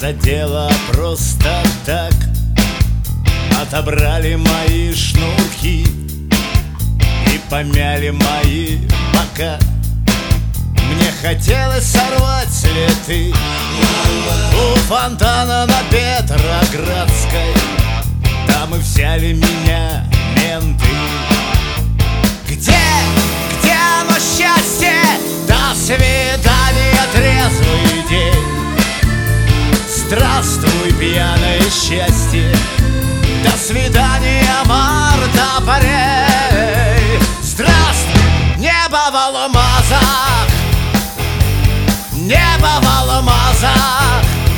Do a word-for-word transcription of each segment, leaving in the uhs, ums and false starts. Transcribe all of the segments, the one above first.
задела просто так. Отобрали мои шнурки и помяли мои бока. Мне хотелось сорвать цветы у фонтана на Петроградской. Там и взяли меня менты. Где, где оно счастье? До свидания, трезвый день. Здравствуй, пьяное счастье. До свидания, март, апрель. Здравствуй, небо в алмазах, небо в алмазах.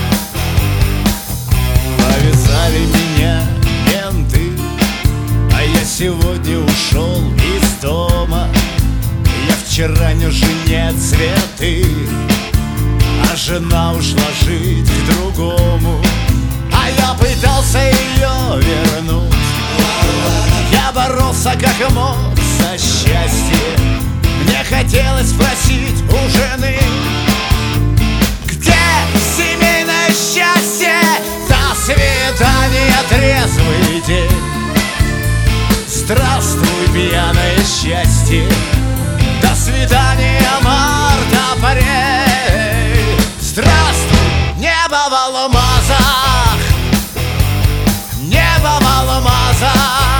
Повязали меня менты, а я сегодня ушел из дома. Я вчера не жене цветы, а жена ушла жить к другому. А я пытался ее вернуть, я боролся как мог за счастье. Мне хотелось спросить у жены: где семейное счастье? До свидания, трезвый день. Здравствуй, пьяное счастье. До свидания, март, апрель. Здравствуй, небо в алмазах, небо в алмазах.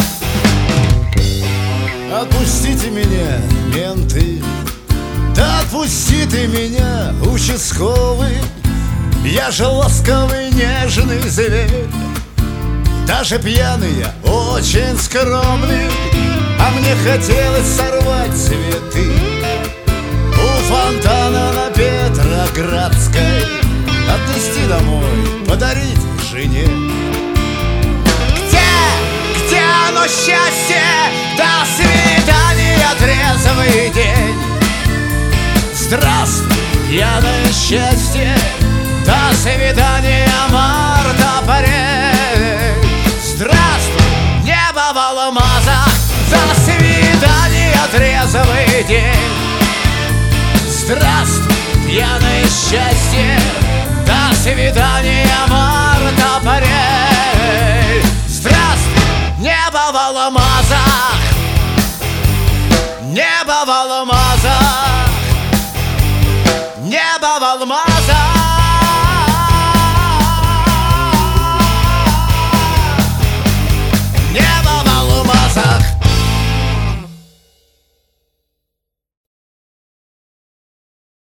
Отпустите меня, менты, да отпусти ты меня, участковый. Я же ласковый, нежный зверь. Даже пьяный я очень скромный, а мне хотелось сорвать цветы у фонтана на Петроградской. Отнести домой, подарить жене. Где, где оно счастье? До свидания, трезвый день. Здравствуй, пьяное счастье. До свидания, март, апрель. Здравствуй, небо в алмазах. До свидания, трезвый день. Здравствуй, пьяное счастье. До свидания, март, апрель. Здравствуй, небо в алмазах, небо в алмазах, небо в алмазах.